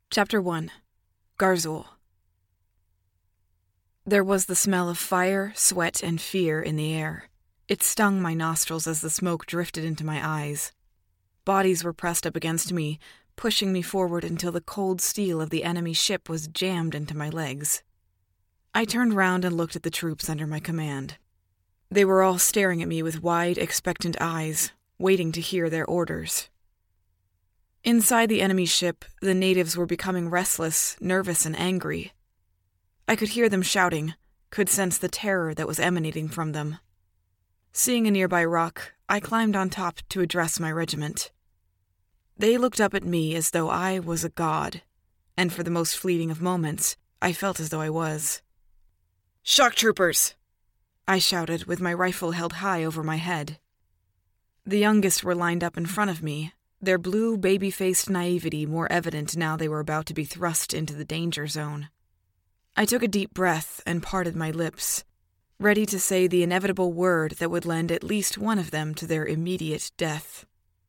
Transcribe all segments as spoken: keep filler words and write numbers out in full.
Chapter one. Garzul. There was the smell of fire, sweat, and fear in the air. It stung my nostrils as the smoke drifted into my eyes. Bodies were pressed up against me, pushing me forward until the cold steel of the enemy ship was jammed into my legs. I turned round and looked at the troops under my command. They were all staring at me with wide, expectant eyes, waiting to hear their orders. Inside the enemy ship, the natives were becoming restless, nervous, and angry. I could hear them shouting, could sense the terror that was emanating from them. Seeing a nearby rock, I climbed on top to address my regiment. They looked up at me as though I was a god, and for the most fleeting of moments, I felt as though I was. "Shock troopers!" I shouted with my rifle held high over my head. The youngest were lined up in front of me, their blue, baby-faced naivety more evident now they were about to be thrust into the danger zone. I took a deep breath and parted my lips, ready to say the inevitable word that would lend at least one of them to their immediate death.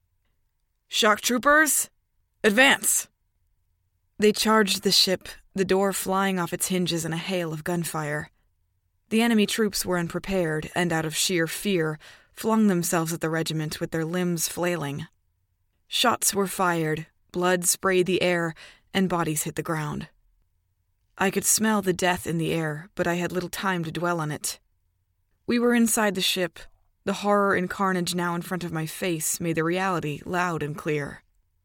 "Shock troopers, advance!" They charged the ship, the door flying off its hinges in a hail of gunfire. The enemy troops were unprepared and, out of sheer fear, flung themselves at the regiment with their limbs flailing. Shots were fired, blood sprayed the air, and bodies hit the ground. I could smell the death in the air, but I had little time to dwell on it. We were inside the ship. The horror and carnage now in front of my face made the reality loud and clear.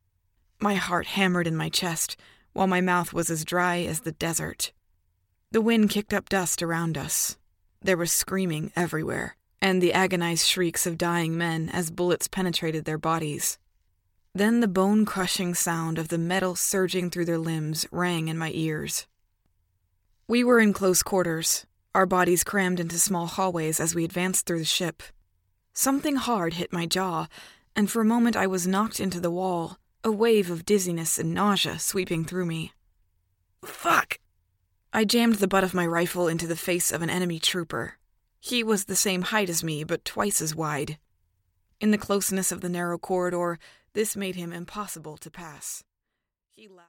My heart hammered in my chest, while my mouth was as dry as the desert. The wind kicked up dust around us. There was screaming everywhere, and the agonized shrieks of dying men as bullets penetrated their bodies. Then the bone-crushing sound of the metal surging through their limbs rang in my ears. We were in close quarters, our bodies crammed into small hallways as we advanced through the ship. Something hard hit my jaw, and for a moment I was knocked into the wall, a wave of dizziness and nausea sweeping through me. Fuck! I jammed the butt of my rifle into the face of an enemy trooper. He was the same height as me, but twice as wide. In the closeness of the narrow corridor, this made him impossible to pass. He laughed.